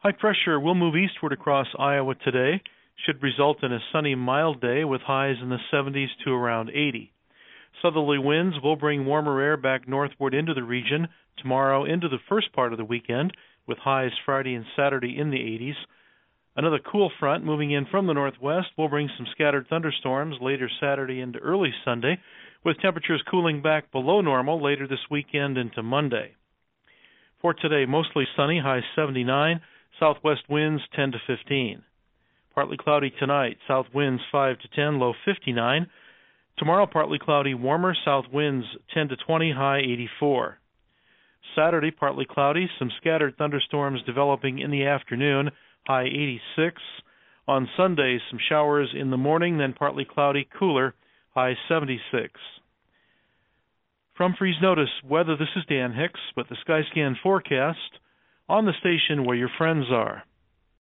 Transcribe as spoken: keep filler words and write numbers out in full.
High pressure will move eastward across Iowa today. Should result in a sunny, mild day with highs in the seventies to around eighty. Southerly winds will bring warmer air back northward into the region tomorrow into the first part of the weekend, with highs Friday and Saturday in the eighties. Another cool front moving in from the northwest will bring some scattered thunderstorms later Saturday into early Sunday, with temperatures cooling back below normal later this weekend into Monday. For today, mostly sunny, high seventy-nine, southwest winds ten to fifteen. Partly cloudy tonight, south winds five to ten, low fifty-nine. Tomorrow, partly cloudy, warmer, south winds ten to twenty, high eighty-four. Saturday, partly cloudy, some scattered thunderstorms developing in the afternoon, high eighty-six. On Sunday, some showers in the morning, then partly cloudy, cooler, high seventy-six. From Freeze Notice Weather, this is Dan Hicks, with the Skyscan forecast on the station where your friends are.